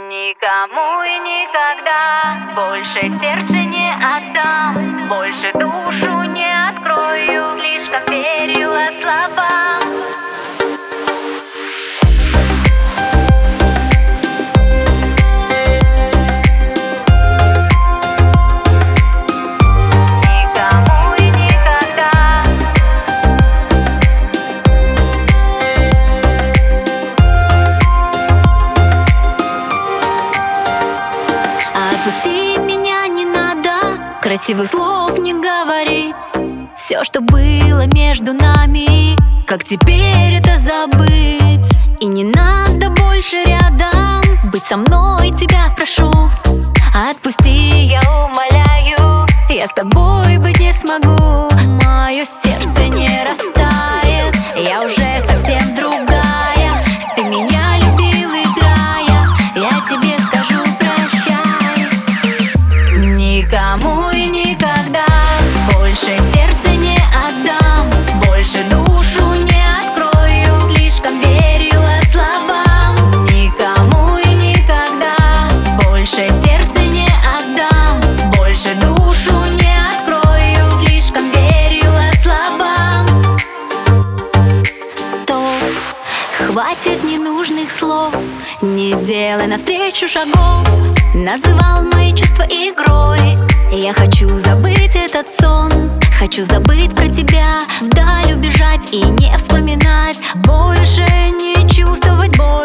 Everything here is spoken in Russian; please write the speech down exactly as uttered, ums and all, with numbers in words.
Никому и никогда больше сердце не отдам, больше душу не открою, слишком верила словам. Никому и никогда. Отпусти меня, не надо красивых слов не говорить. Все, что было между нами, как теперь это забыть? И не надо больше рядом быть со мной, тебя прошу. Отпусти, я умоляю, я с тобой быть не смогу. Мое сердце не растает, я уже совсем другая. Ты меня любил, играя, я тебе скажу прощай. Никому и никогда больше сердце не отдам, больше душу не открою, слишком верила словам. Никому и никогда больше сердце не отдам, больше душу не открою, слишком верила словам. Стоп, хватит ненужных слов, не делай навстречу шагов. Называл мои чувства игрой, я хочу забыть этот сон. Хочу забыть про тебя, вдаль убежать и не вспоминать, больше не чувствовать боль.